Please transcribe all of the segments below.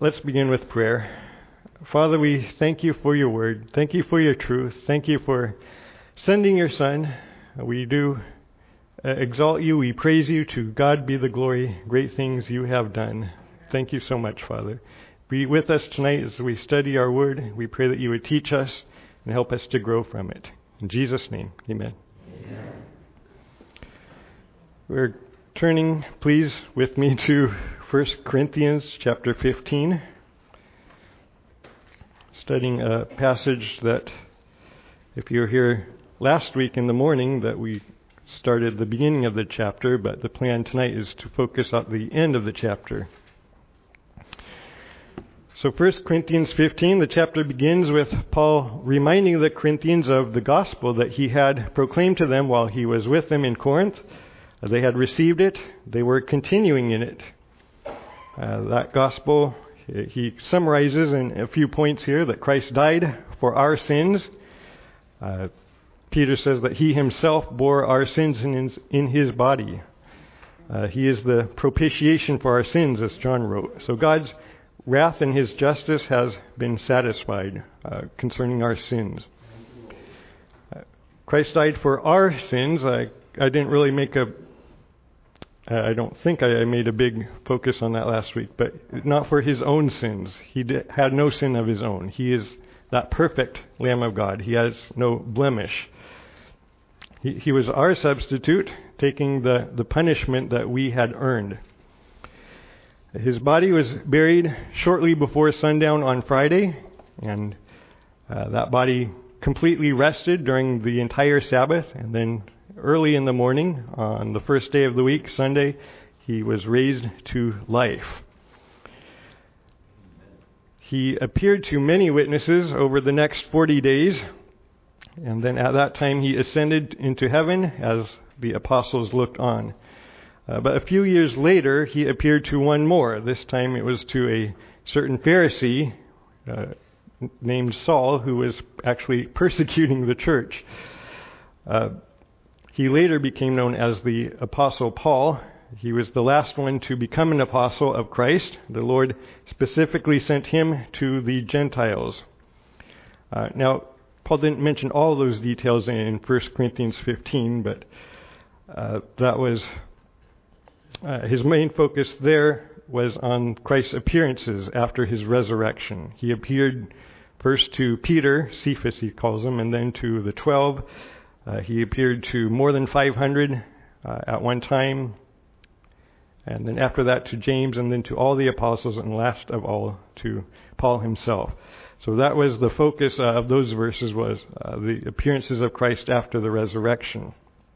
Let's begin with prayer. Father, we thank you for your word. Thank you for your truth. Thank you for sending your Son. We do exalt you. We praise you. To God be the glory. Great things you have done. Thank you so much, Father. Be with us tonight as we study our word. We pray that you would teach us and help us to grow from it. In Jesus' name, amen. Amen. We're turning, please, with me to 1 Corinthians chapter 15. Studying a passage that, if you were here last week in the morning, that we started the beginning of the chapter, but the plan tonight is to focus on the end of the chapter. So 1 Corinthians 15, the chapter begins with Paul reminding the Corinthians of the gospel that he had proclaimed to them while he was with them in Corinth. They had received it. They were continuing in it. That gospel, he summarizes in a few points here that Christ died for our sins. Peter says that he himself bore our sins in his body. He is the propitiation for our sins, as John wrote. So God's wrath and his justice has been satisfied concerning our sins. Christ died for our sins. I didn't really I don't think I made a big focus on that last week, but not for his own sins. He had no sin of his own. He is that perfect Lamb of God. He has no blemish. He was our substitute, taking the punishment that we had earned. His body was buried shortly before sundown on Friday, and that body completely rested during the entire Sabbath, and then early in the morning, on the first day of the week, Sunday, he was raised to life. He appeared to many witnesses over the next 40 days, and then at that time he ascended into heaven as the apostles looked on. But a few years later, he appeared to one more. This time it was to a certain Pharisee named Saul, who was actually persecuting the church. He later became known as the Apostle Paul. He was the last one to become an apostle of Christ. The Lord specifically sent him to the Gentiles. Now, Paul didn't mention all those details in 1 Corinthians 15, but that was his main focus there was on Christ's appearances after his resurrection. He appeared first to Peter, Cephas he calls him, and then to the 12. He appeared to more than 500 at one time, and then after that to James, and then to all the apostles, and last of all to Paul himself. So that was the focus of those verses, was the appearances of Christ after the resurrection.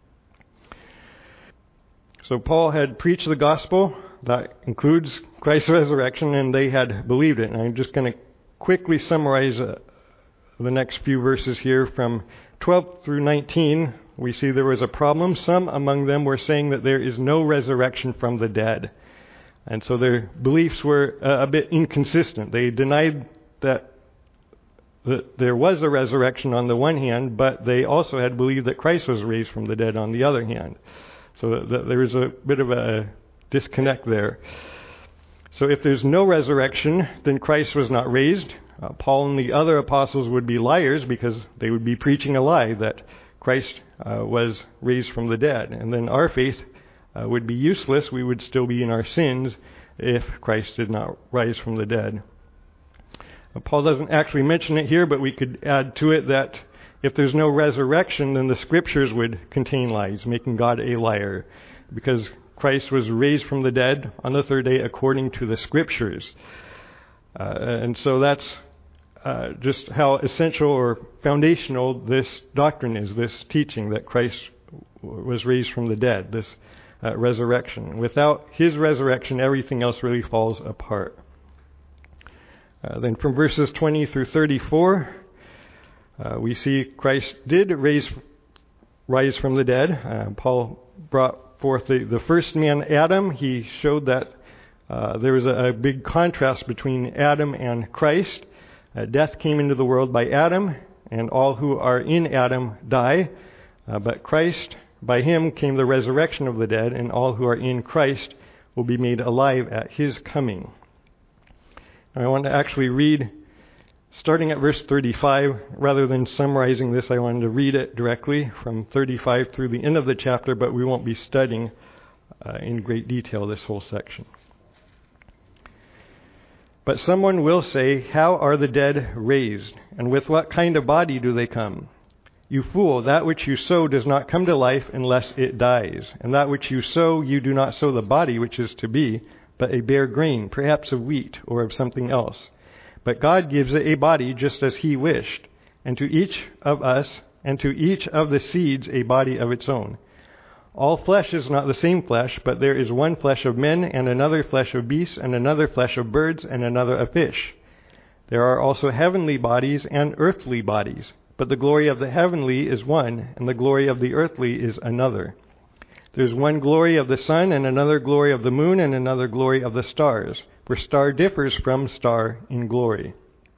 So Paul had preached the gospel. That includes Christ's resurrection, and they had believed it. And I'm just going to quickly summarize the next few verses here. From 12 through 19, we see there was a problem. Some among them were saying that there is no resurrection from the dead. And so their beliefs were a bit inconsistent. They denied that there was a resurrection on the one hand, but they also had believed that Christ was raised from the dead on the other hand. So there is a bit of a disconnect there. So if there's no resurrection, then Christ was not raised. Paul and the other apostles would be liars because they would be preaching a lie that Christ was raised from the dead. And then our faith would be useless. We would still be in our sins if Christ did not rise from the dead. Paul doesn't actually mention it here, but we could add to it that if there's no resurrection, then the scriptures would contain lies, making God a liar, because Christ was raised from the dead on the third day according to the scriptures. And so that's just how essential or foundational this doctrine is, this teaching that Christ was raised from the dead, this resurrection. Without his resurrection, everything else really falls apart. Then from verses 20 through 34, we see Christ did rise from the dead. Paul brought forth the first man, Adam. He showed that there was a big contrast between Adam and Christ. Death came into the world by Adam, and all who are in Adam die. But Christ, by him came the resurrection of the dead, and all who are in Christ will be made alive at his coming. I want to actually read, starting at verse 35, rather than summarizing this, I wanted to read it directly from 35 through the end of the chapter, but we won't be studying in great detail this whole section. But someone will say, how are the dead raised? And with what kind of body do they come? You fool, that which you sow does not come to life unless it dies. And that which you sow, you do not sow the body which is to be, but a bare grain, perhaps of wheat or of something else. But God gives it a body just as he wished, and to each of us, and to each of the seeds a body of its own. All flesh is not the same flesh, but there is one flesh of men, and another flesh of beasts, and another flesh of birds, and another of fish. There are also heavenly bodies and earthly bodies, but the glory of the heavenly is one, and the glory of the earthly is another. There's one glory of the sun, and another glory of the moon, and another glory of the stars, for star differs from star in glory.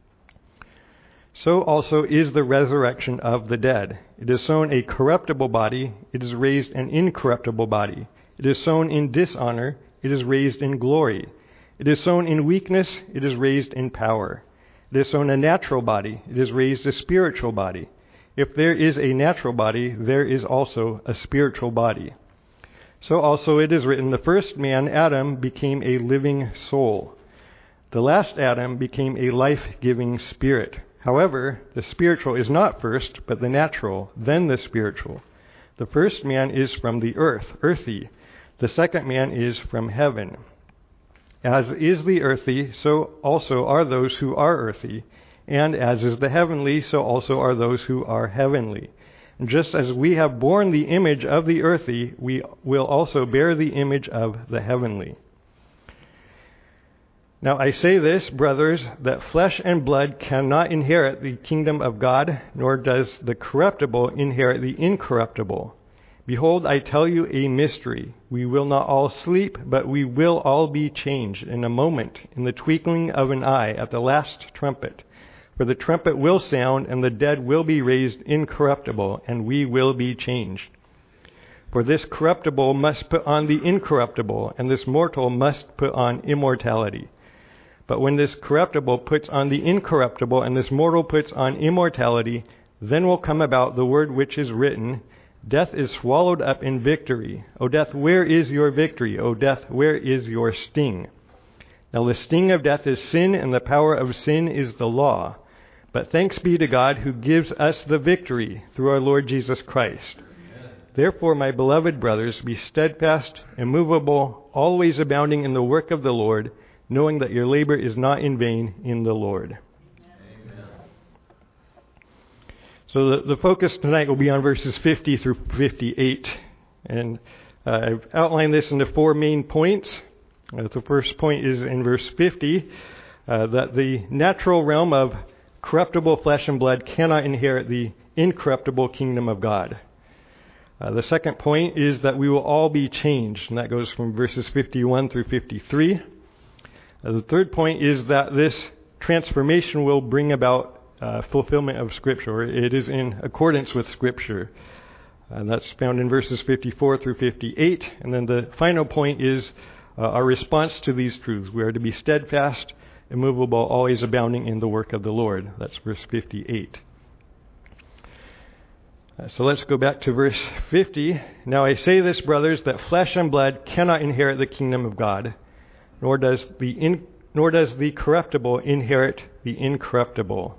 So also is the resurrection of the dead. It is sown a corruptible body, it is raised an incorruptible body. It is sown in dishonor, it is raised in glory. It is sown in weakness, it is raised in power. It is sown a natural body, it is raised a spiritual body. If there is a natural body, there is also a spiritual body. So also it is written, the first man, Adam, became a living soul. The last Adam became a life-giving spirit. However, the spiritual is not first, but the natural, then the spiritual. The first man is from the earth, earthy. The second man is from heaven. As is the earthy, so also are those who are earthy. And as is the heavenly, so also are those who are heavenly. And just as we have borne the image of the earthy, we will also bear the image of the heavenly. Now I say this, brothers, that flesh and blood cannot inherit the kingdom of God, nor does the corruptible inherit the incorruptible. Behold, I tell you a mystery. We will not all sleep, but we will all be changed in a moment, in the twinkling of an eye, at the last trumpet. For the trumpet will sound, and the dead will be raised incorruptible, and we will be changed. For this corruptible must put on the incorruptible, and this mortal must put on immortality. But when this corruptible puts on the incorruptible, and this mortal puts on immortality, then will come about the word which is written, death is swallowed up in victory. O death, where is your victory? O death, where is your sting? Now the sting of death is sin, and the power of sin is the law. But thanks be to God who gives us the victory through our Lord Jesus Christ. Amen. Therefore, my beloved brothers, be steadfast, immovable, always abounding in the work of the Lord, knowing that your labor is not in vain in the Lord. Amen. So the focus tonight will be on verses 50 through 58. And I've outlined this into 4 main points. The first point is in verse 50, that the natural realm of corruptible flesh and blood cannot inherit the incorruptible kingdom of God. The second point is that we will all be changed, and that goes from verses 51 through 53. The third point is that this transformation will bring about fulfillment of Scripture. It is in accordance with Scripture. And that's found in verses 54 through 58. And then the final point is our response to these truths. We are to be steadfast, immovable, always abounding in the work of the Lord. That's verse 58. So let's go back to verse 50. Now I say this, brothers, that flesh and blood cannot inherit the kingdom of God, nor does the corruptible inherit the incorruptible.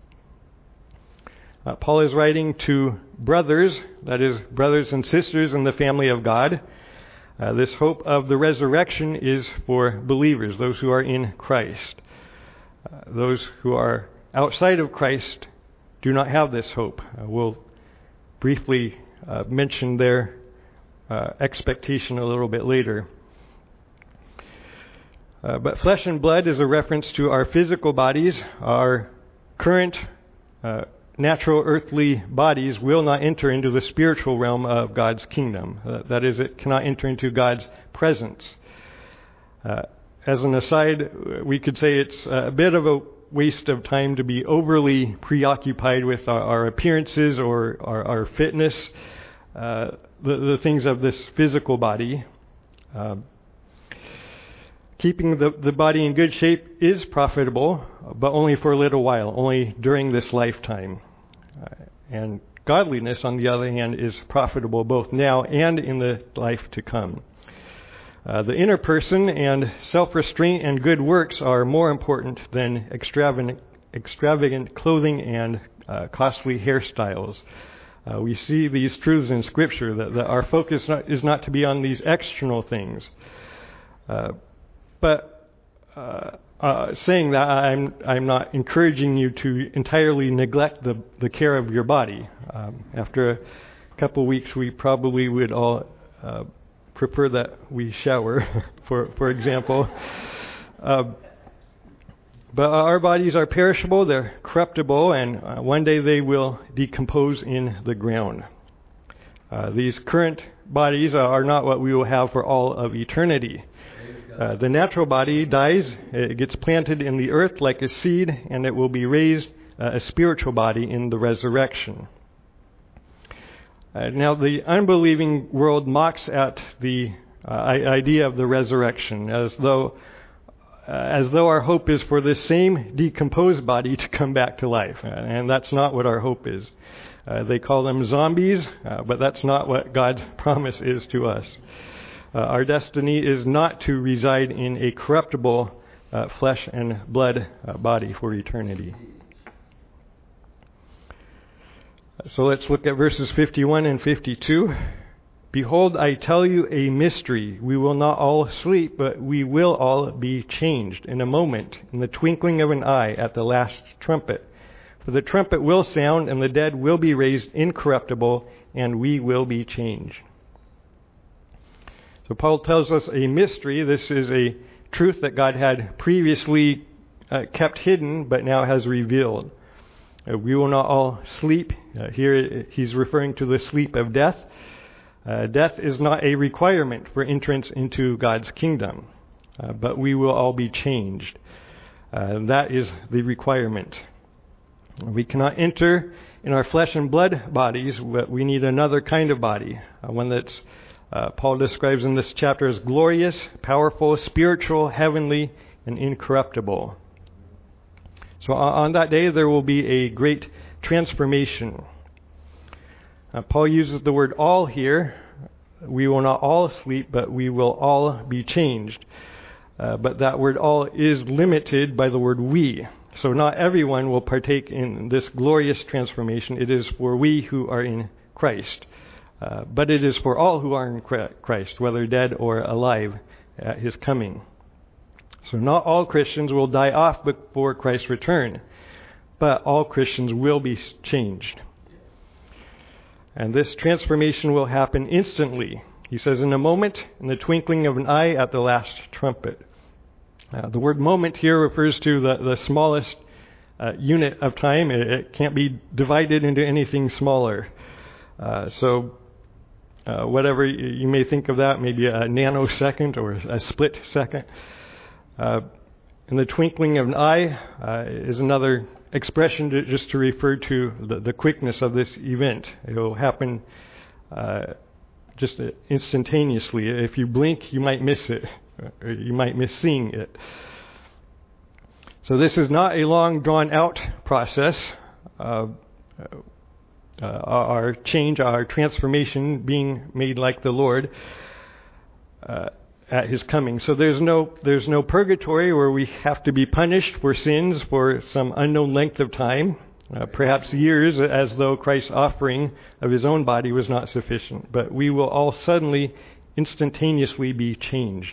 Paul is writing to brothers, that is, brothers and sisters in the family of God. This hope of the resurrection is for believers, those who are in Christ. Those who are outside of Christ do not have this hope. We'll briefly mention their expectation a little bit later. But flesh and blood is a reference to our physical bodies. Our current natural earthly bodies will not enter into the spiritual realm of God's kingdom. That is, it cannot enter into God's presence. As an aside, we could say it's a bit of a waste of time to be overly preoccupied with our appearances or our fitness, the things of this physical body. keeping the body in good shape is profitable, but only for a little while, only during this lifetime. And godliness, on the other hand, is profitable both now and in the life to come. The inner person and self-restraint and good works are more important than extravagant clothing and costly hairstyles. We see these truths in Scripture, that our focus is not to be on these external things. But saying that, I'm not encouraging you to entirely neglect the care of your body. After a couple of weeks, we probably would all prefer that we shower, for example. But our bodies are perishable, they're corruptible, and one day they will decompose in the ground. These current bodies are not what we will have for all of eternity. The natural body dies, it gets planted in the earth like a seed, and it will be raised a spiritual body in the resurrection. Now, the unbelieving world mocks at the idea of the resurrection, as though our hope is for this same decomposed body to come back to life. And that's not what our hope is. They call them zombies, but that's not what God's promise is to us. Our destiny is not to reside in a corruptible flesh and blood body for eternity. So let's look at verses 51 and 52. Behold, I tell you a mystery. We will not all sleep, but we will all be changed in a moment, in the twinkling of an eye, at the last trumpet. For the trumpet will sound, and the dead will be raised incorruptible, and we will be changed. So Paul tells us a mystery. This is a truth that God had previously kept hidden, but now has revealed. We will not all sleep. Here he's referring to the sleep of death. Death is not a requirement for entrance into God's kingdom, but we will all be changed. That is the requirement. We cannot enter in our flesh and blood bodies, but we need another kind of body, one that's Paul describes in this chapter as glorious, powerful, spiritual, heavenly, and incorruptible. So on that day, there will be a great transformation. Paul uses the word all here. We will not all sleep, but we will all be changed. But that word all is limited by the word we. So not everyone will partake in this glorious transformation. It is for we who are in Christ. But it is for all who are in Christ, whether dead or alive at his coming. So not all Christians will die off before Christ's return, but all Christians will be changed. And this transformation will happen instantly. He says, in a moment, in the twinkling of an eye, at the last trumpet. The word moment here refers to the smallest unit of time. It can't be divided into anything smaller. Whatever you may think of that, maybe a nanosecond or a split second. In the twinkling of an eye is another expression just to refer to the quickness of this event. It will happen just instantaneously. If you blink, you might miss it. Or you might miss seeing it. So this is not a long, drawn-out process. Our change, our transformation, being made like the Lord at his coming. So there's no purgatory where we have to be punished for sins for some unknown length of time, perhaps years, as though Christ's offering of his own body was not sufficient. But we will all suddenly, instantaneously be changed.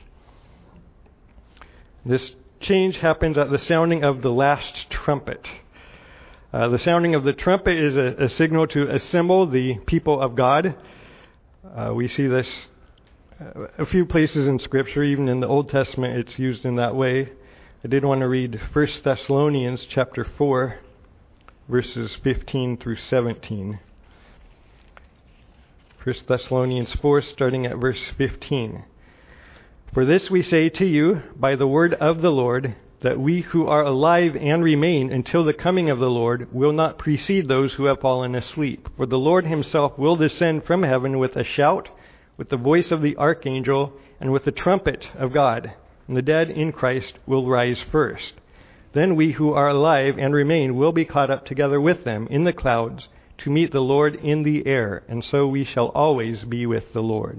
This change happens at the sounding of the last trumpet. The sounding of the trumpet is a signal to assemble the people of God. We see this a few places in Scripture, even in the Old Testament it's used in that way. I did want to read 1 Thessalonians chapter 4, verses 15 through 17. 1 Thessalonians 4, starting at verse 15. For this we say to you by the word of the Lord, that we who are alive and remain until the coming of the Lord will not precede those who have fallen asleep. For the Lord himself will descend from heaven with a shout, with the voice of the archangel, and with the trumpet of God. and the dead in Christ will rise first. Then we who are alive and remain will be caught up together with them in the clouds to meet the Lord in the air, and so we shall always be with the Lord.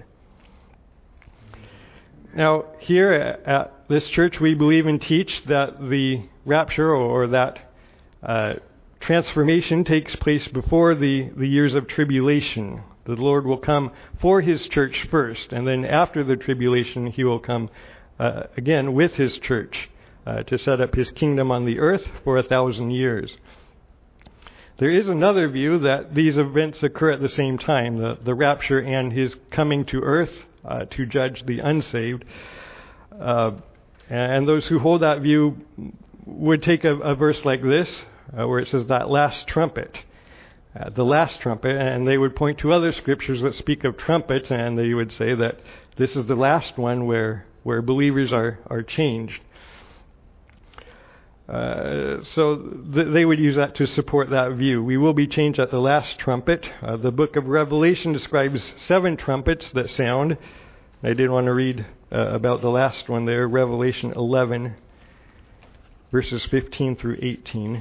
Now, here at this church, we believe and teach that the rapture or that transformation takes place before the years of tribulation. The Lord will come for His church first, and then after the tribulation, He will come again with His church to set up His kingdom on the earth for 1,000 years. There is another view that these events occur at the same time, the rapture and His coming to earth to judge the unsaved. And those who hold that view would take a verse like this, where it says that last trumpet, the last trumpet, and they would point to other scriptures that speak of trumpets, and they would say that this is the last one where believers are changed. They would use that to support that view. We will be changed at the last trumpet. The book of Revelation describes 7 trumpets that sound. I did want to read about the last one there, Revelation 11, verses 15 through 18.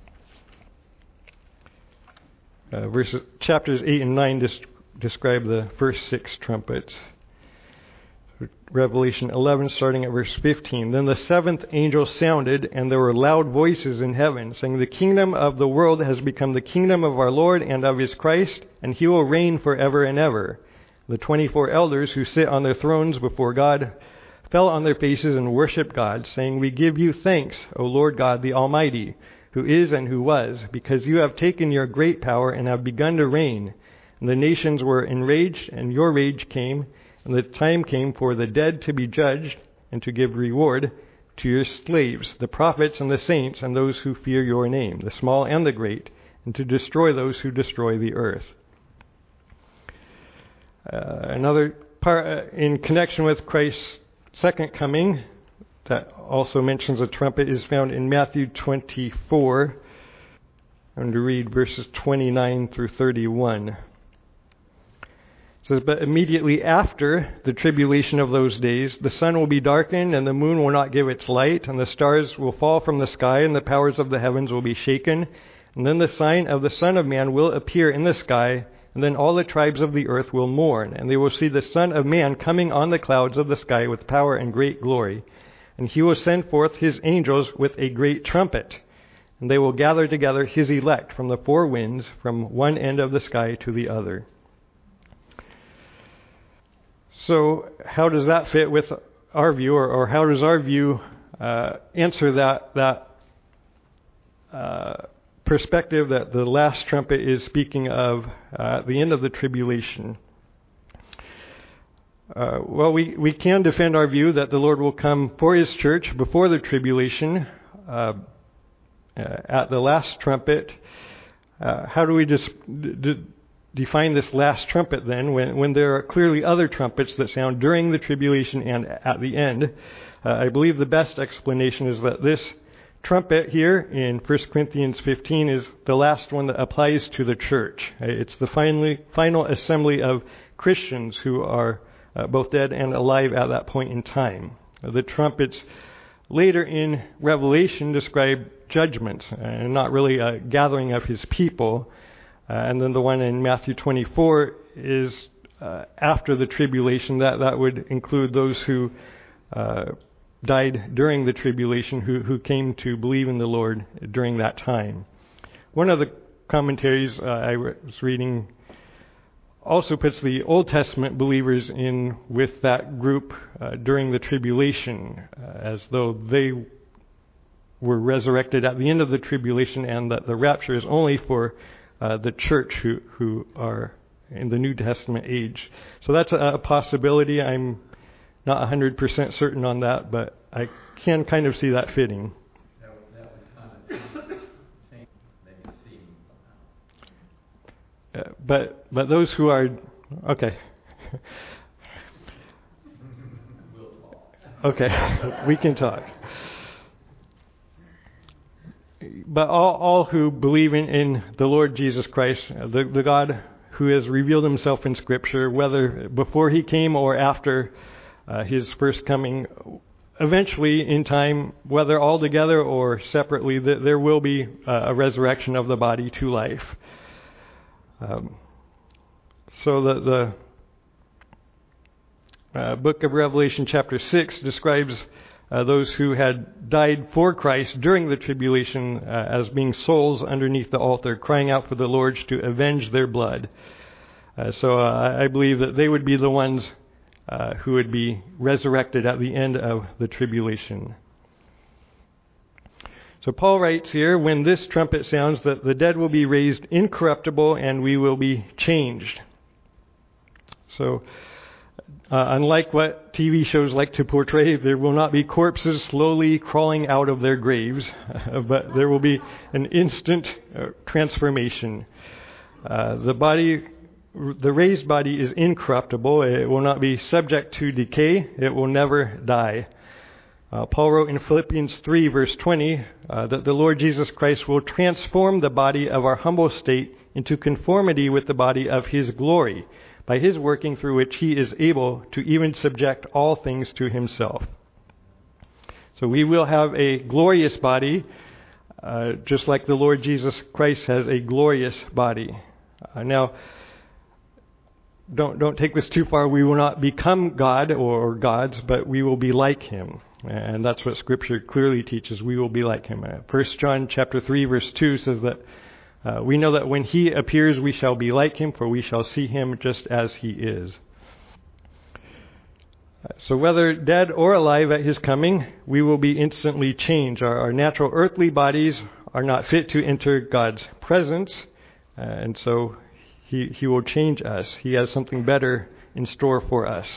Chapters 8 and 9 describe the first 6 trumpets. Revelation 11, starting at verse 15. Then the 7th angel sounded, and there were loud voices in heaven, saying, "The kingdom of the world has become the kingdom of our Lord and of His Christ, and He will reign forever and ever." The 24 elders who sit on their thrones before God fell on their faces and worshipped God, saying, "We give you thanks, O Lord God the Almighty, who is and who was, because you have taken your great power and have begun to reign. And the nations were enraged, and your rage came, and the time came for the dead to be judged and to give reward to your slaves, the prophets and the saints and those who fear your name, the small and the great, and to destroy those who destroy the earth." Another part in connection with Christ's second coming that also mentions a trumpet is found in Matthew 24. I'm going to read verses 29 through 31. It says, "But immediately after the tribulation of those days, the sun will be darkened, and the moon will not give its light, and the stars will fall from the sky, and the powers of the heavens will be shaken. And then the sign of the Son of Man will appear in the sky, and then all the tribes of the earth will mourn, and they will see the Son of Man coming on the clouds of the sky with power and great glory. And He will send forth His angels with a great trumpet, and they will gather together His elect from the 4 winds, from one end of the sky to the other." So how does that fit with our view, or how does our view answer that perspective that the last trumpet is speaking of the end of the tribulation? Well, we can defend our view that the Lord will come for His church before the tribulation at the last trumpet. How do we define this last trumpet then, when there are clearly other trumpets that sound during the tribulation and at the end? I believe the best explanation is that this trumpet here in 1 Corinthians 15 is the last one that applies to the church. It's the final assembly of Christians who are both dead and alive at that point in time. The trumpets later in Revelation describe judgment and not really a gathering of His people. And then the one in Matthew 24 is after the tribulation. That would include those who died during the tribulation, who came to believe in the Lord during that time. One of the commentaries I was reading also puts the Old Testament believers in with that group during the tribulation, as though they were resurrected at the end of the tribulation, and that the rapture is only for the church who are in the New Testament age. So that's a possibility. I'm not 100% certain on that, but I can kind of see that fitting. That would kind of change maybe seeing somehow. But those who are okay. We'll talk. Okay, we can talk. But all who believe in the Lord Jesus Christ, the God who has revealed Himself in Scripture, whether before He came or after His first coming, eventually in time, whether all together or separately, there will be a resurrection of the body to life. So the book of Revelation chapter 6 describes those who had died for Christ during the tribulation as being souls underneath the altar, crying out for the Lord to avenge their blood. So I believe that they would be the ones who would be resurrected at the end of the tribulation. So Paul writes here, when this trumpet sounds, that the dead will be raised incorruptible and we will be changed. So unlike what TV shows like to portray, there will not be corpses slowly crawling out of their graves, but there will be an instant transformation. The raised body is incorruptible. It will not be subject to decay. It will never die. Paul wrote in Philippians 3, verse 20, that the Lord Jesus Christ will transform the body of our humble state into conformity with the body of His glory, by His working through which He is able to even subject all things to Himself. So we will have a glorious body, just like the Lord Jesus Christ has a glorious body. Now, don't take this too far. We will not become God or gods, but we will be like Him. And that's what Scripture clearly teaches. We will be like Him. 1 John chapter 3, verse 2 says that we know that when He appears, we shall be like Him, for we shall see Him just as He is. So whether dead or alive at His coming, we will be instantly changed. Our natural earthly bodies are not fit to enter God's presence, and so He will change us. He has something better in store for us.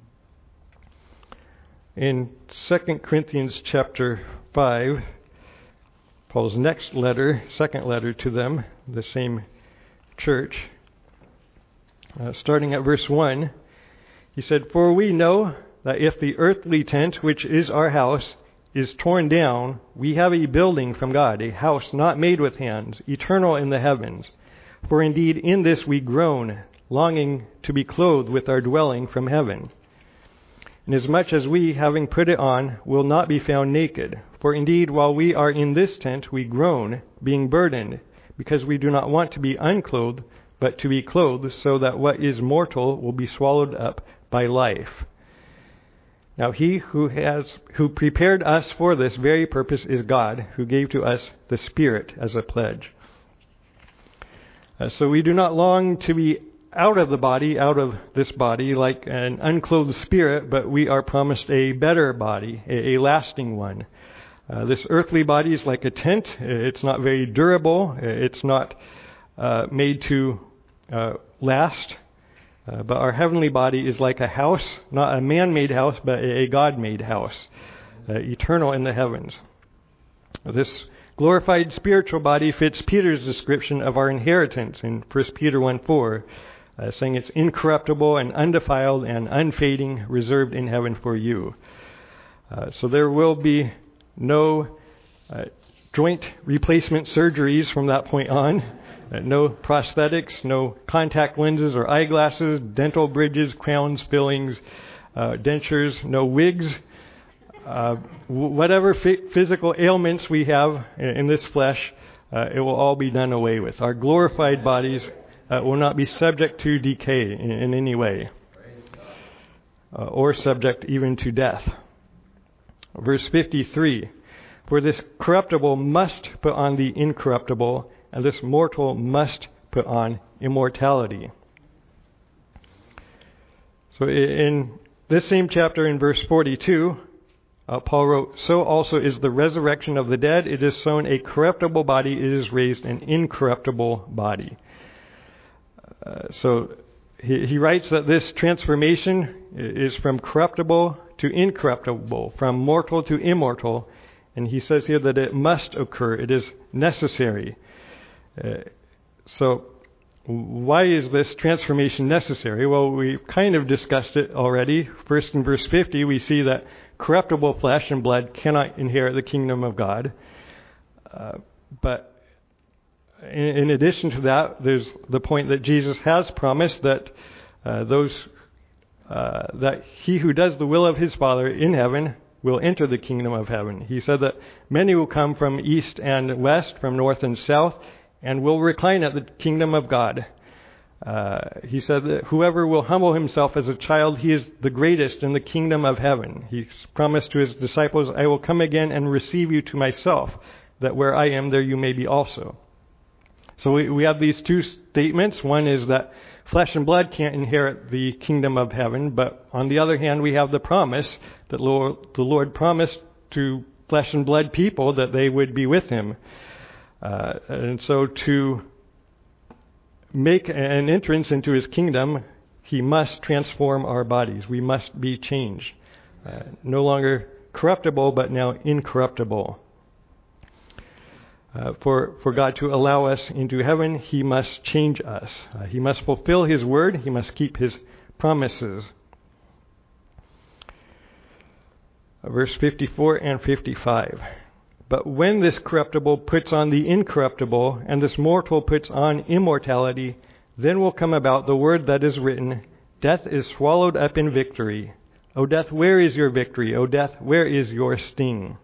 In 2 Corinthians chapter 5, Paul's next letter, second letter to them, the same church, starting at verse 1, he said, "For we know that if the earthly tent, which is our house, is torn down, we have a building from God, a house not made with hands, eternal in the heavens. For indeed in this we groan, longing to be clothed with our dwelling from heaven. Inasmuch as we, having put it on, will not be found naked. For indeed, while we are in this tent, we groan, being burdened, because we do not want to be unclothed, but to be clothed, so that what is mortal will be swallowed up by life. Now He who prepared us for this very purpose is God, who gave to us the Spirit as a pledge." So we do not long to be out of this body, like an unclothed spirit, but we are promised a better body, a lasting one. This earthly body is like a tent. It's not very durable. It's not made to last. But our heavenly body is like a house, not a man-made house, but a God-made house, eternal in the heavens. This glorified spiritual body fits Peter's description of our inheritance in 1 Peter 1:4, saying it's incorruptible and undefiled and unfading, reserved in heaven for you. So there will be no joint replacement surgeries from that point on. No prosthetics, no contact lenses or eyeglasses, dental bridges, crowns, fillings, dentures, no wigs. Whatever physical ailments we have in this flesh, it will all be done away with. Our glorified bodies will not be subject to decay in any way, or subject even to death. Verse 53, "For this corruptible must put on the incorruptible, and this mortal must put on immortality." So in this same chapter, in verse 42, Paul wrote, "So also is the resurrection of the dead. It is sown a corruptible body, it is raised an incorruptible body." So he writes that this transformation is from corruptible to incorruptible, from mortal to immortal. And he says here that it must occur. It is necessary. So why is this transformation necessary? Well, we've kind of discussed it already. First, in verse 50, we see that corruptible flesh and blood cannot inherit the kingdom of God. But in addition to that, there's the point that Jesus has promised that that He who does the will of His Father in heaven will enter the kingdom of heaven. He said that many will come from east and west, from north and south, and will recline at the kingdom of God. He said that whoever will humble himself as a child, he is the greatest in the kingdom of heaven. He promised to his disciples, I will come again and receive you to myself, that where I am, there you may be also. So we have these two statements. One is that flesh and blood can't inherit the kingdom of heaven, but on the other hand, we have the promise that the Lord promised to flesh and blood people that they would be with him. And so to make an entrance into his kingdom, he must transform our bodies. We must be changed. No longer corruptible, but now incorruptible. For God to allow us into heaven, he must change us. He must fulfill his word. He must keep his promises. Verse 54 and 55. But when this corruptible puts on the incorruptible, and this mortal puts on immortality, then will come about the word that is written, Death is swallowed up in victory. O death, where is your victory? O death, where is your sting?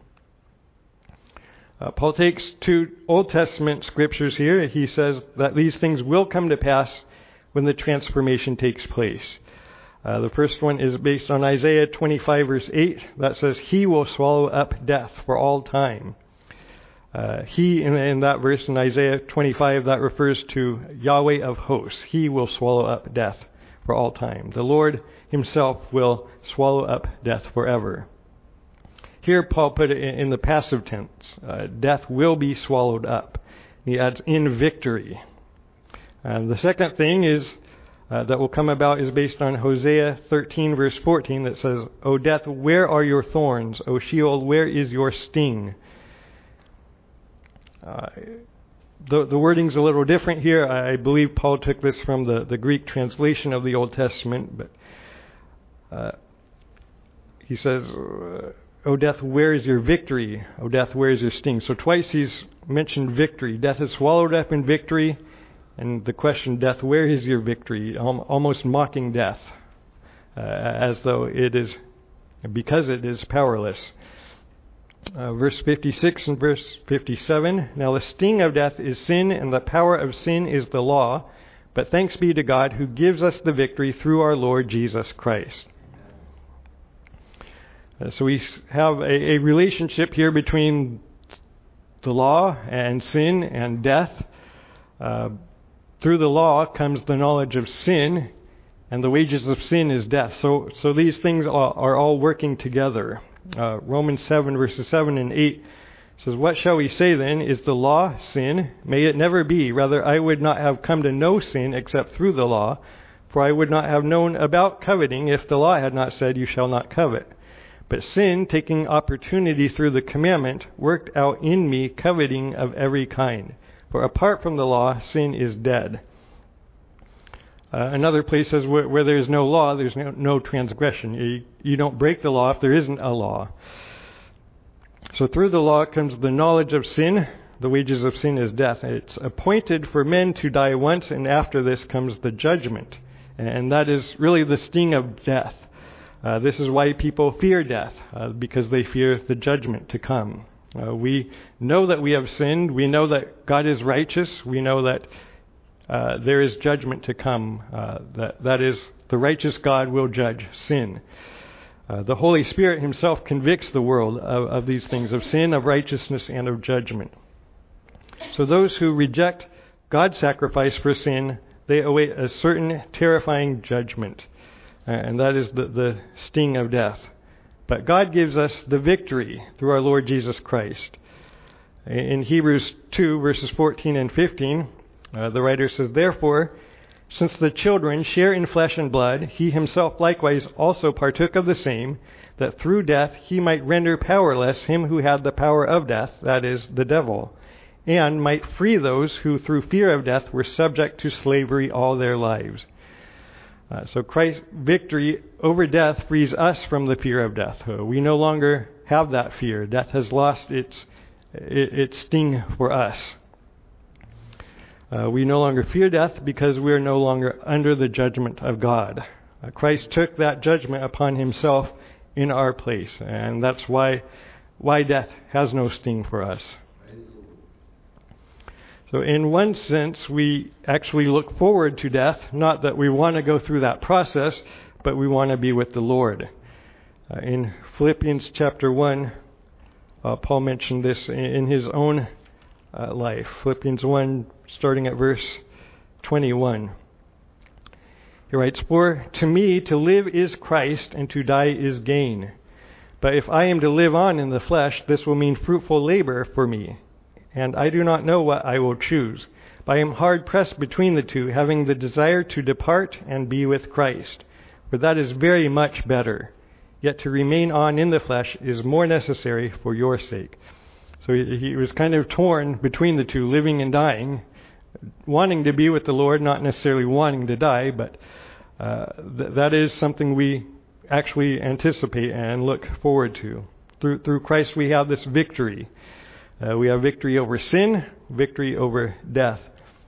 Paul takes two Old Testament scriptures here. He says that these things will come to pass when the transformation takes place. The first one is based on Isaiah 25 verse 8. That says, He will swallow up death for all time. He, in that verse in Isaiah 25, that refers to Yahweh of hosts. He will swallow up death for all time. The Lord himself will swallow up death forever. Here Paul put it in the passive tense. Death will be swallowed up. He adds in victory. The second thing is that will come about is based on Hosea 13 verse 14 that says, O death, where are your thorns? O Sheol, where is your sting? The wording's a little different here. I believe Paul took this from the Greek translation of the Old Testament, but he says, O death, where is your victory? O death, where is your sting? So twice he's mentioned victory. Death is swallowed up in victory. And the question, death, where is your victory? Almost mocking death, as though it is, because it is powerless. Verse 56 and verse 57. Now the sting of death is sin, and the power of sin is the law. But thanks be to God who gives us the victory through our Lord Jesus Christ. So we have a relationship here between the law and sin and death. Through the law comes the knowledge of sin, and the wages of sin is death. So these things are all working together. Romans 7 verses 7 and 8 says, What shall we say then? Is the law sin? May it never be. Rather, I would not have come to know sin except through the law, for I would not have known about coveting if the law had not said, You shall not covet. But sin, taking opportunity through the commandment, worked out in me coveting of every kind. For apart from the law, sin is dead. Another place says where there is no law, there's no transgression. You don't break the law if there isn't a law. So through the law comes the knowledge of sin. The wages of sin is death. It's appointed for men to die once, and after this comes the judgment. And that is really the sting of death. This is why people fear death, because they fear the judgment to come. We know that we have sinned. We know that God is righteous. We know that there is judgment to come. That is, the righteous God will judge sin. The Holy Spirit himself convicts the world of these things, of sin, of righteousness, and of judgment. So those who reject God's sacrifice for sin, they await a certain terrifying judgment. And that is the sting of death. But God gives us the victory through our Lord Jesus Christ. In Hebrews 2, verses 14 and 15, the writer says, Therefore, since the children share in flesh and blood, he himself likewise also partook of the same, that through death he might render powerless him who had the power of death, that is, the devil, and might free those who through fear of death were subject to slavery all their lives. So Christ's victory over death frees us from the fear of death. We no longer have that fear. Death has lost its sting for us. We no longer fear death because we are no longer under the judgment of God. Christ took that judgment upon himself in our place. And that's why death has no sting for us. So in one sense, we actually look forward to death, not that we want to go through that process, but we want to be with the Lord. In Philippians chapter 1, Paul mentioned this in his own life. Philippians 1, starting at verse 21. He writes, "For to me to live is Christ, and to die is gain. But if I am to live on in the flesh, this will mean fruitful labor for me. And I do not know what I will choose. But I am hard pressed between the two, having the desire to depart and be with Christ. For that is very much better. Yet to remain on in the flesh is more necessary for your sake." So he was kind of torn between the two, living and dying, wanting to be with the Lord, not necessarily wanting to die, but that is something we actually anticipate and look forward to. Through Christ we have this victory. We have victory over sin, victory over death.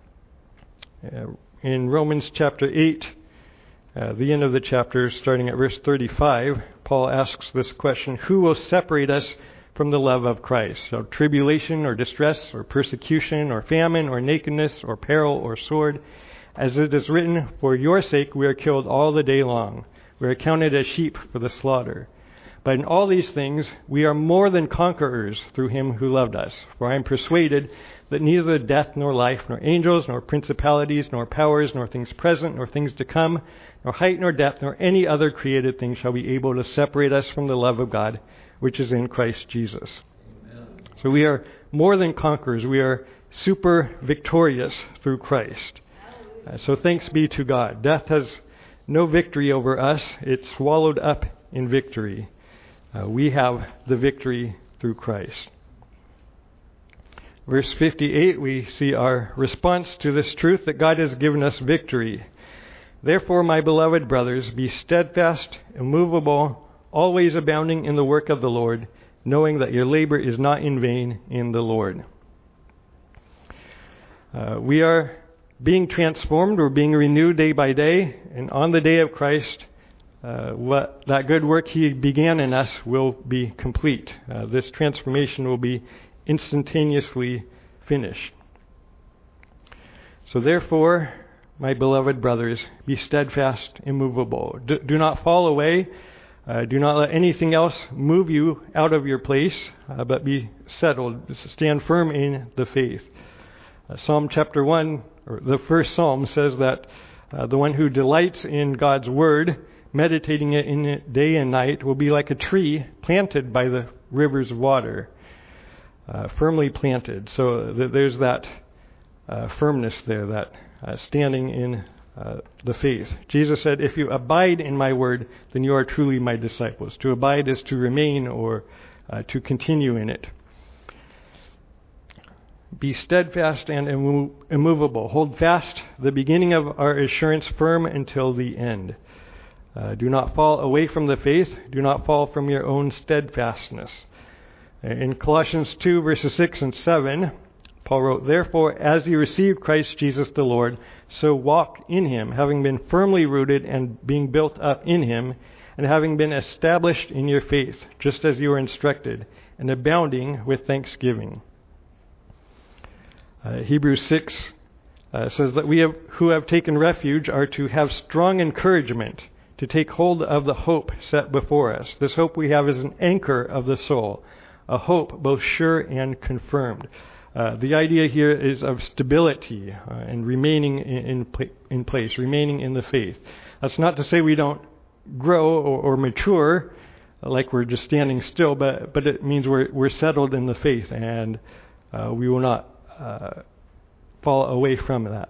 In Romans chapter 8, the end of the chapter, starting at verse 35, Paul asks this question: "Who will separate us from the love of Christ? Shall tribulation or distress or persecution or famine or nakedness or peril or sword? As it is written, for your sake we are killed all the day long. We are counted as sheep for the slaughter. But in all these things we are more than conquerors through him who loved us. For I am persuaded that neither death nor life, nor angels, nor principalities, nor powers, nor things present, nor things to come, nor height, nor depth, nor any other created thing shall be able to separate us from the love of God, which is in Christ Jesus." Amen. So we are more than conquerors. We are super victorious through Christ. So thanks be to God. Death has no victory over us. It's swallowed up in victory. We have the victory through Christ. Verse 58, we see our response to this truth that God has given us victory. "Therefore, my beloved brothers, be steadfast, immovable, always abounding in the work of the Lord, knowing that your labor is not in vain in the Lord." We are being transformed, we're being renewed day by day, and on the day of Christ, what that good work he began in us will be complete. This transformation will be instantaneously finished. "So therefore, my beloved brothers, be steadfast, immovable." Do not fall away. Do not let anything else move you out of your place, but be settled. Stand firm in the faith. Psalm chapter 1, or the first Psalm, says that the one who delights in God's word, meditating it in it day and night, will be like a tree planted by the rivers of water, firmly planted. So there's that firmness there, that standing in the faith. Jesus said, "If you abide in my word, then you are truly my disciples." To abide is to remain or to continue in it. "Be steadfast and immovable. Hold fast the beginning of our assurance firm until the end. Do not fall away from the faith. Do not fall from your own steadfastness." In Colossians 2, verses 6 and 7, Paul wrote, "Therefore, as you received Christ Jesus the Lord, so walk in him, having been firmly rooted and being built up in him, and having been established in your faith, just as you were instructed, and abounding with thanksgiving." Hebrews 6 says that we who have taken refuge are to have strong encouragement, to take hold of the hope set before us. This hope we have is an anchor of the soul, a hope both sure and confirmed. The idea here is of stability and remaining in place, remaining in the faith. That's not to say we don't grow or mature like we're just standing still, but it means we're settled in the faith, and we will not fall away from that.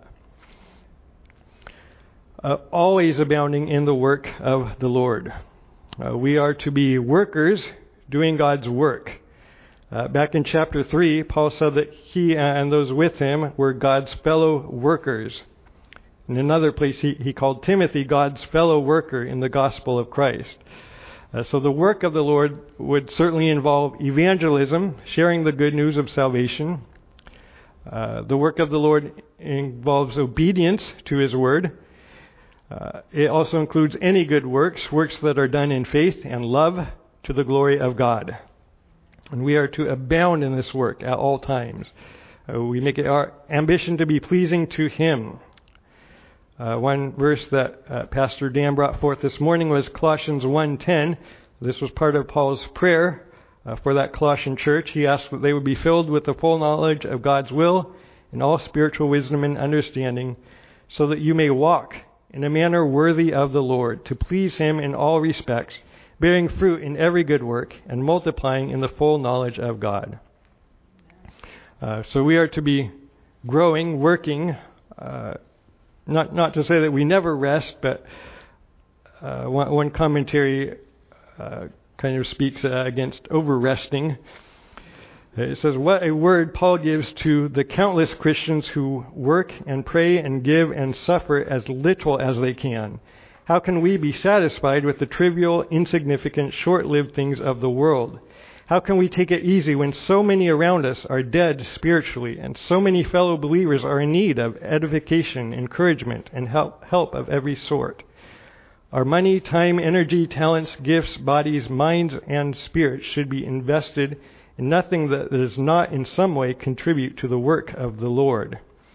Always abounding in the work of the Lord. We are to be workers doing God's work. Back in chapter 3, Paul said that he and those with him were God's fellow workers. In another place, he called Timothy God's fellow worker in the gospel of Christ. So the work of the Lord would certainly involve evangelism, sharing the good news of salvation. The work of the Lord involves obedience to his word. It also includes any good works, works that are done in faith and love to the glory of God. And we are to abound in this work at all times. We make it our ambition to be pleasing to Him. One verse that Pastor Dan brought forth this morning was Colossians 1:10. This was part of Paul's prayer for that Colossian church. He asked that they would be filled with the full knowledge of God's will and all spiritual wisdom and understanding, so that you may walk in a manner worthy of the Lord, to please Him in all respects, bearing fruit in every good work and multiplying in the full knowledge of God. So we are to be growing, working, not to say that we never rest, but one commentary kind of speaks against over-resting. It says, what a word Paul gives to the countless Christians who work and pray and give and suffer as little as they can. How can we be satisfied with the trivial, insignificant, short-lived things of the world? How can we take it easy when so many around us are dead spiritually and so many fellow believers are in need of edification, encouragement, and help of every sort? Our money, time, energy, talents, gifts, bodies, minds, and spirits should be invested in nothing that does not in some way contribute to the work of the Lord.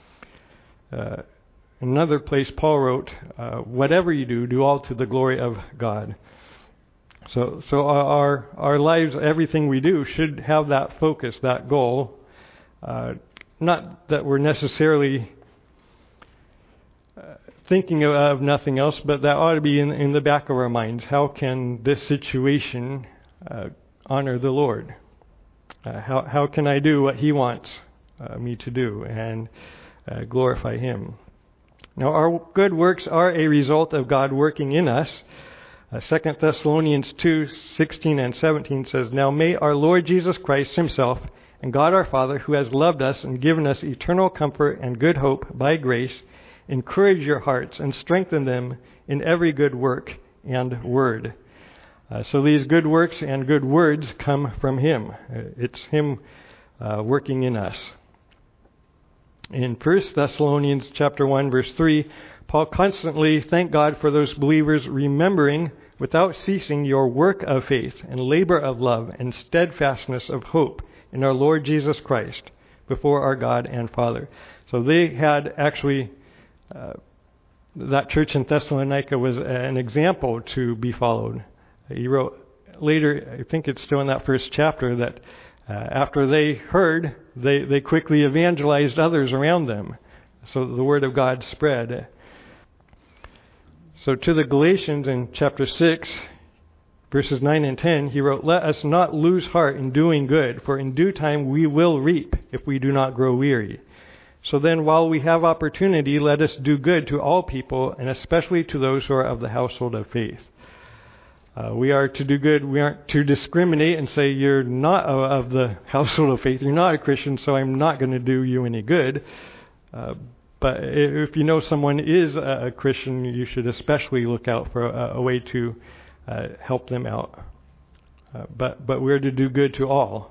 Another place Paul wrote, whatever you do, do all to the glory of God. So our lives, everything we do, should have that focus, that goal. Not that we're necessarily thinking of nothing else, but that ought to be in the back of our minds. How can this situation honor the Lord? How can I do what He wants me to do and glorify Him? Now, our good works are a result of God working in us. 2 Thessalonians 2:16 and 17 says, Now may our Lord Jesus Christ Himself and God our Father, who has loved us and given us eternal comfort and good hope by grace, encourage your hearts and strengthen them in every good work and word. So these good works and good words come from Him. It's Him working in us. In 1 Thessalonians chapter 1, verse 3, Paul constantly thanked God for those believers, remembering without ceasing your work of faith and labor of love and steadfastness of hope in our Lord Jesus Christ before our God and Father. So they had actually, that church in Thessalonica was an example to be followed. He wrote later, I think it's still in that first chapter, that after they heard, they quickly evangelized others around them. So the word of God spread. So to the Galatians in chapter 6, verses 9 and 10, he wrote, Let us not lose heart in doing good, for in due time we will reap if we do not grow weary. So then, while we have opportunity, let us do good to all people, and especially to those who are of the household of faith. We are to do good. We aren't to discriminate and say, you're not of the household of faith, you're not a Christian, so I'm not going to do you any good. But if you know someone is a Christian, you should especially look out for a way to help them out. But we're to do good to all.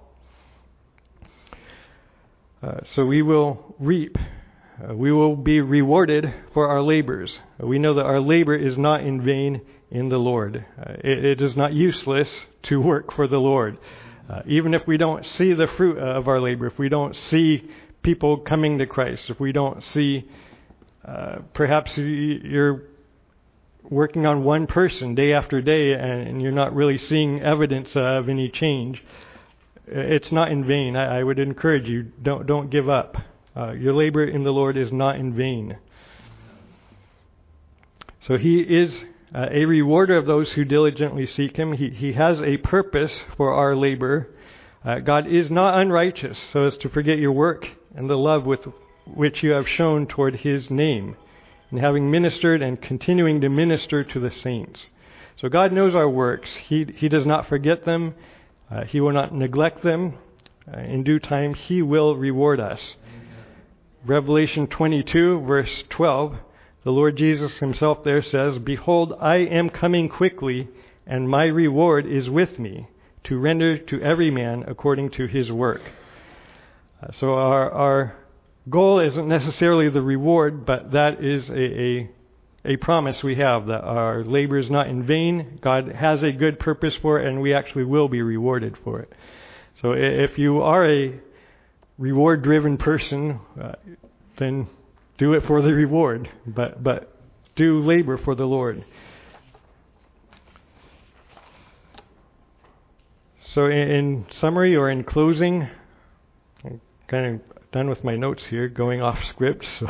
So we will reap. We will be rewarded for our labors. We know that our labor is not in vain in the Lord. It is not useless to work for the Lord. Even if we don't see the fruit of our labor, if we don't see people coming to Christ, if we don't see, perhaps you're working on one person day after day and you're not really seeing evidence of any change, it's not in vain. I would encourage you, don't give up. Your labor in the Lord is not in vain. So He is a rewarder of those who diligently seek Him. He has a purpose for our labor. God is not unrighteous so as to forget your work and the love with which you have shown toward His name, and having ministered and continuing to minister to the saints. So God knows our works. He does not forget them. He will not neglect them. In due time, He will reward us. Revelation 22, verse 12, the Lord Jesus Himself there says, Behold, I am coming quickly, and my reward is with me, to render to every man according to his work. So our goal isn't necessarily the reward, but that is a a promise we have that our labor is not in vain. God has a good purpose for it, and we actually will be rewarded for it. So if you are a reward-driven person, then do it for the reward, but do labor for the Lord. So in summary or in closing, I'm kind of done with my notes here, going off script. So,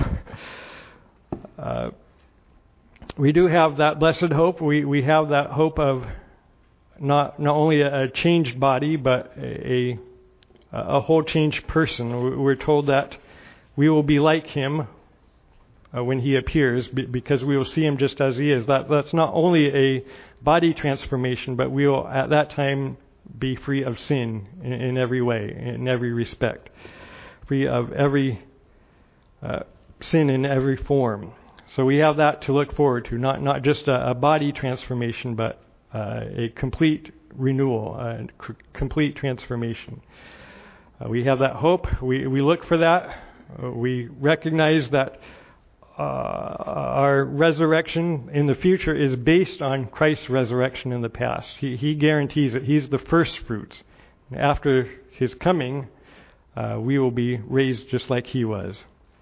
we do have that blessed hope. We have that hope of not only a changed body, but a whole changed person. We're told that we will be like Him when He appears, because we will see Him just as He is. That's not only a body transformation, but we will at that time be free of sin in every way, in every respect, free of every sin in every form. So we have that to look forward to, not just a body transformation, but a complete renewal, a complete transformation. We have that hope. We look for that. We recognize that our resurrection in the future is based on Christ's resurrection in the past. He guarantees it. He's the first fruits. After His coming, we will be raised just like He was.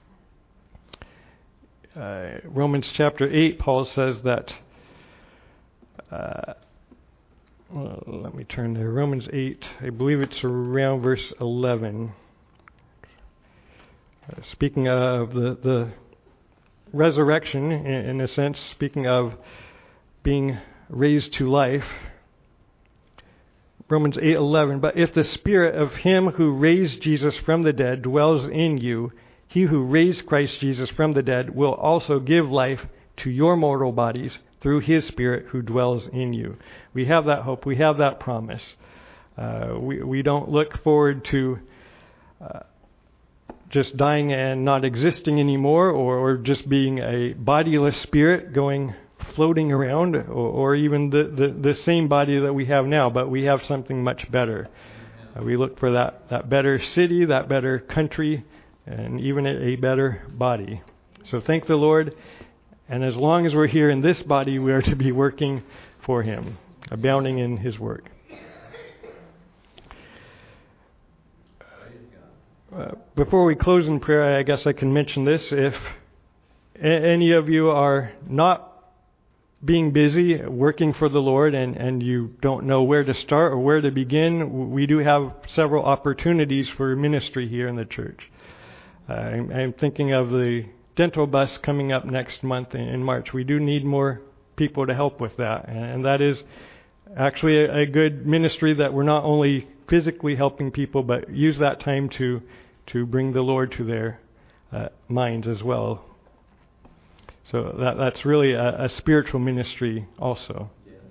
Romans chapter 8, Paul says that, let me turn there, Romans 8, I believe it's around verse 11. Speaking of the resurrection, in a sense, speaking of being raised to life, Romans 8:11, but if the Spirit of Him who raised Jesus from the dead dwells in you, He who raised Christ Jesus from the dead will also give life to your mortal bodies through His Spirit who dwells in you. We have that hope. We have that promise. We don't look forward to just dying and not existing anymore, or just being a bodiless spirit floating around, or even the same body that we have now, but we have something much better. We look for that better city, that better country, and even a better body. So thank the Lord, and as long as we're here in this body, we are to be working for Him, abounding in His work. Before we close in prayer, I guess I can mention this. If any of you are not being busy working for the Lord and you don't know where to start or where to begin, we do have several opportunities for ministry here in the church. I'm thinking of the dental bus coming up next month in March. We do need more people to help with that, and that is actually a good ministry that we're not only physically helping people, but use that time to bring the Lord to their minds as well. So that's really a spiritual ministry also.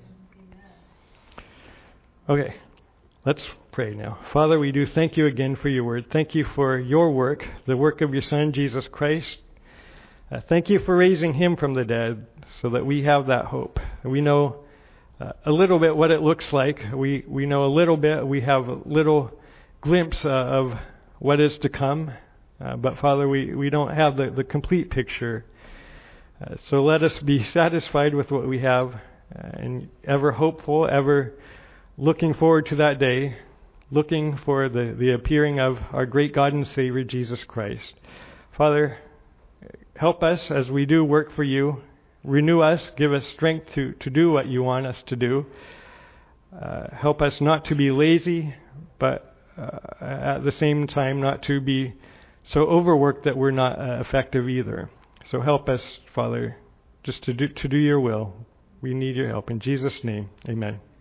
Okay, let's pray now. Father, we do thank You again for Your word. Thank You for Your work, the work of Your Son, Jesus Christ. Thank You for raising Him from the dead so that we have that hope. We know a little bit what it looks like. We know a little bit. We have a little glimpse of what is to come. But Father, we don't have the complete picture. So let us be satisfied with what we have and ever hopeful, ever looking forward to that day, looking for the appearing of our great God and Savior, Jesus Christ. Father, help us as we do work for You. Renew us, give us strength to do what You want us to do. Help us not to be lazy, but at the same time not to be so overworked that we're not effective either. So help us, Father, just to do Your will. We need Your help. In Jesus' name, amen.